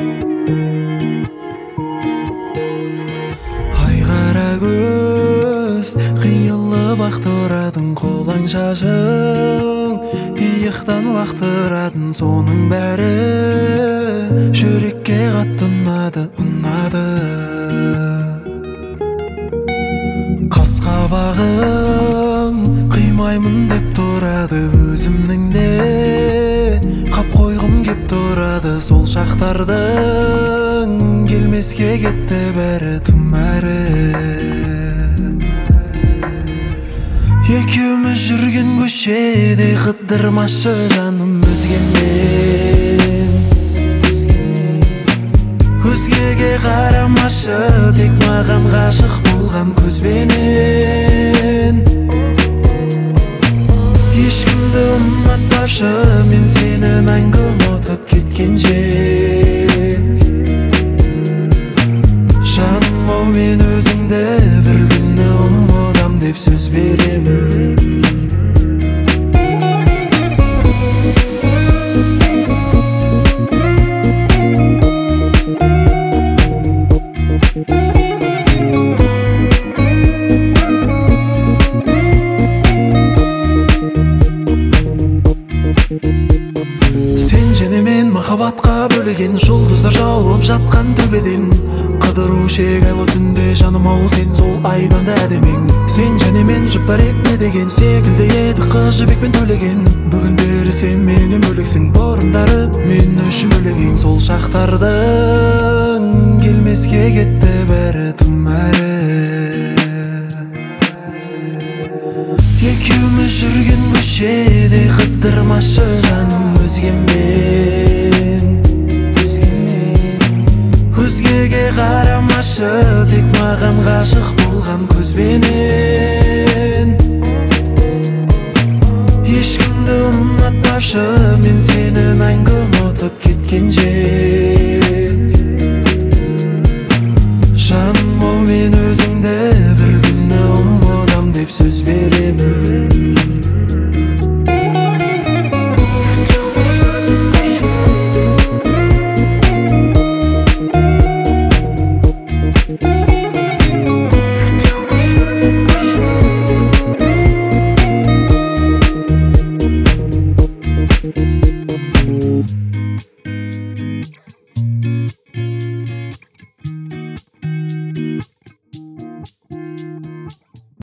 Ай қара көз қиылы бақтырадың қолаң шашың, иықтан лақтыратын соның бәрі жүрекке қатты ұнады. Қас қабағың қимаймын деп тұрады, өзімнің де қап қойғым кеп тұрады. Сол шақтардың келмеске кетті бәрі тым әрі. Екеуміз жүрген көшеде қыдырмашы жаным өзгемен. Өзгеге қарамашы, тек маған ғашық болған көзбенен. Ешкімді ұнатпашы, мен сені мәңгі ұмытып кеткенше. Жаным ау, мен өзіңді бір күні ұмытам деп сөз беремін. Сен және мен махаббатқа бөлеген, жұлдыздар жауып жатқан төбеден. Қыдыру шегалы түнде жаным ау, сен сол айдан да әдемең. Сен және мен жұптар екне деген секілді еді қыз жібекпен төлеген. Бүгіндері сен менен бөлексің, бұрындары мен үшін бөлегең. Сол шақтардың келмеске кетті бәрі тым әрі. Екеуміз жүрген көшеде қыдырмашы жаным өзгемен. Өзгеге қарамашы, тек маған ғашық болған көзбенен. Ешкімді ұнатпашы, мен сені мәңгі ұмытып кеткенше. Жаным ау, мен өзіңді бір күні ұмытам деп сөз беремін.